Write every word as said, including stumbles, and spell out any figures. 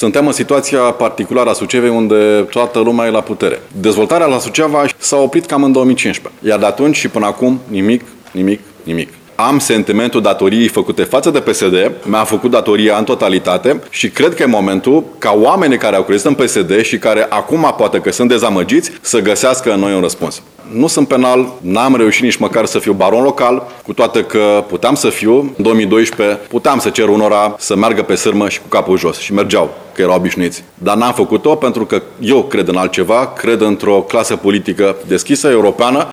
Suntem în situația particulară a Sucevei, unde toată lumea e la putere. Dezvoltarea la Suceava s-a oprit cam în două mii cincisprezece. Iar de atunci și până acum, nimic, nimic, nimic. Am sentimentul datoriei făcute față de P S D, mi-a făcut datoria în totalitate și cred că e momentul ca oamenii care au crezut în P S D și care acum poate că sunt dezamăgiți să găsească în noi un răspuns. Nu sunt penal, n-am reușit nici măcar să fiu baron local, cu toate că puteam să fiu. În două mii doisprezece puteam să cer unora să meargă pe sârmă și cu capul jos și mergeau, că erau obișnuiți. Dar n-am făcut-o pentru că eu cred în altceva, cred într-o clasă politică deschisă, europeană,